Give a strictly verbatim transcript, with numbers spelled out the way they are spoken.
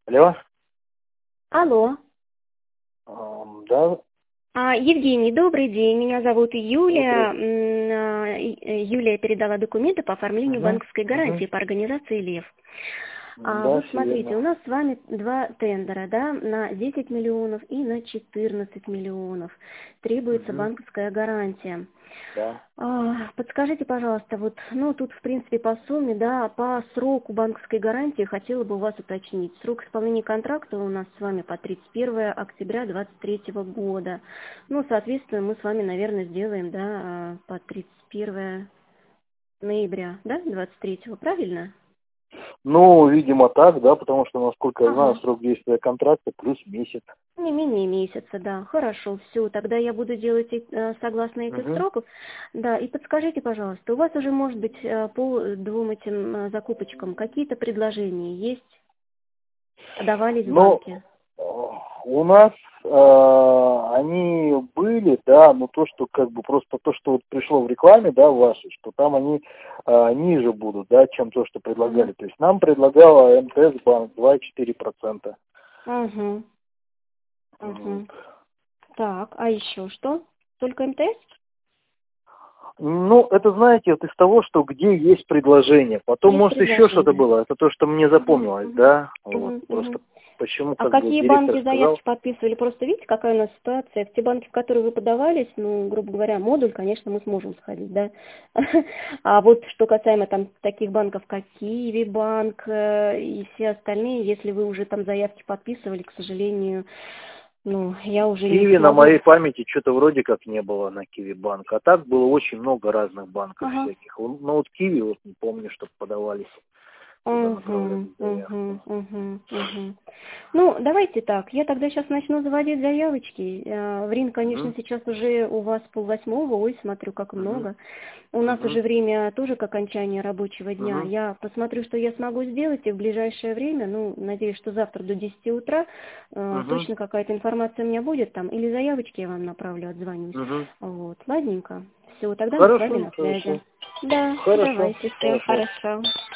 Алло. Алло. Ам, да. А, Евгений, добрый день. Меня зовут Юлия. Добрый. М, а, и- Юлия передала документы по оформлению Угу. банковской Угу. гарантии по организации «Лев». А, Да, вот все смотрите, у верно. нас с вами два тендера, да, на десять миллионов и на четырнадцать миллионов. Требуется Угу. банковская гарантия. Да. А, Подскажите, пожалуйста, вот, ну, тут, в принципе, по сумме, да, по сроку банковской гарантии хотела бы у вас уточнить. Срок исполнения контракта у нас с вами по тридцать первое октября двадцать третьего года. Ну, соответственно, мы с вами, наверное, сделаем, да, а, по тридцать первое ноября, да, двадцать третьего, правильно? Ну, видимо, так, да, потому что, насколько я знаю, Ага. срок действия контракта плюс месяц. Не менее месяца, да. Хорошо, все. Тогда я буду делать э, согласно этих Угу. сроков. Да, и подскажите, пожалуйста, у вас уже, может быть, э, по двум этим э, закупочкам какие-то предложения есть? Подавались в Ну, банке? э, у нас э, они были, да, но то, что как бы просто то, что вот пришло в рекламе, да, вашей, что там они э, ниже будут, да, чем то, что Угу. предлагали. То есть нам предлагала МТС банк два и четыре процента. Угу. Вот. Угу. Так, а еще что? Только МТС? Ну, это, знаете, вот из того, что где есть предложение. Потом, Есть может, еще что-то предложение. было. Это то, что мне Угу. запомнилось, Угу. да? Вот. Угу. Угу. Просто почему, А как бы, какие директор банки сказал. заявки подписывали? Просто видите, какая у нас ситуация. В те банки, в которые вы подавались, ну, грубо говоря, модуль, конечно, мы сможем сходить, да. А вот что касаемо там таких банков, как Киви банк э, и все остальные, если вы уже там заявки подписывали, к сожалению, ну, я уже не Киви на смогу. моей памяти что-то вроде как не было на Киви банк. А так было очень много разных банков Ага. всяких. Ну, вот Киви, вот не помню, чтобы подавались. Туда Угу, направляли угу, заявку. угу, угу. Ну, давайте так, я тогда сейчас начну заводить заявочки. Э, Время, конечно, Угу. сейчас уже у вас полвосьмого, ой, смотрю, как Угу. много. У нас Угу. уже время тоже к окончанию рабочего дня. Угу. Я посмотрю, что я смогу сделать, и в ближайшее время, ну, надеюсь, что завтра до десяти утра э, Угу. точно какая-то информация у меня будет там, или заявочки я вам направлю, отзвонюсь. Угу. Вот, ладненько. Все, тогда мы с вами Хорошо, на связи. хорошо. Да, Хорошо, давайте, всем хорошо. хорошо.